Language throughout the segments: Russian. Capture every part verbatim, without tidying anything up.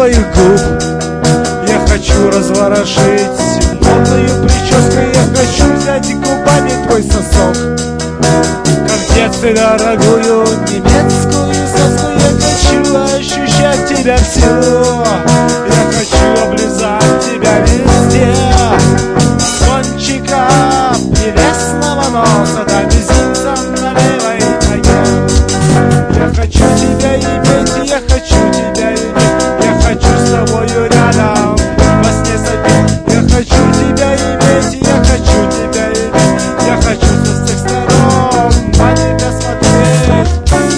твоих губ. Я хочу разворошить модную прической, я хочу взять губами твой сосок. Как в детстве дорогую немецкую соску, я хочу ощущать тебя всю. Я хочу облизать тебя везде, с кончика прелестного носа до мизинца на левой ноге. Я хочу тебя иметь, я хочу тебя иметь, я хочу с тобою рядом во сне сопеть. Я хочу тебя иметь, я хочу тебя иметь, я хочу со всех сторон на тебя смотреть.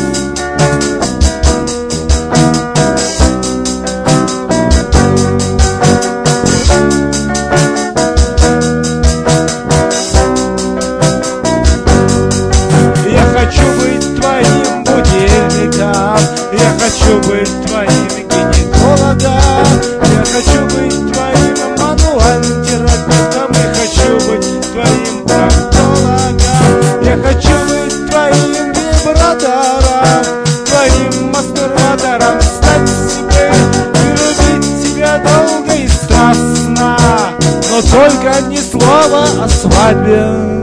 Я хочу быть твоим будильником, я хочу быть твоим гинекологом, я хочу быть твоим мануальным терапевтом, я хочу быть твоим проктологом, я хочу быть твоим вибратором, твоим мастурбатором, стать себе и любить тебя долго и страстно, но только ни слова о свадьбе.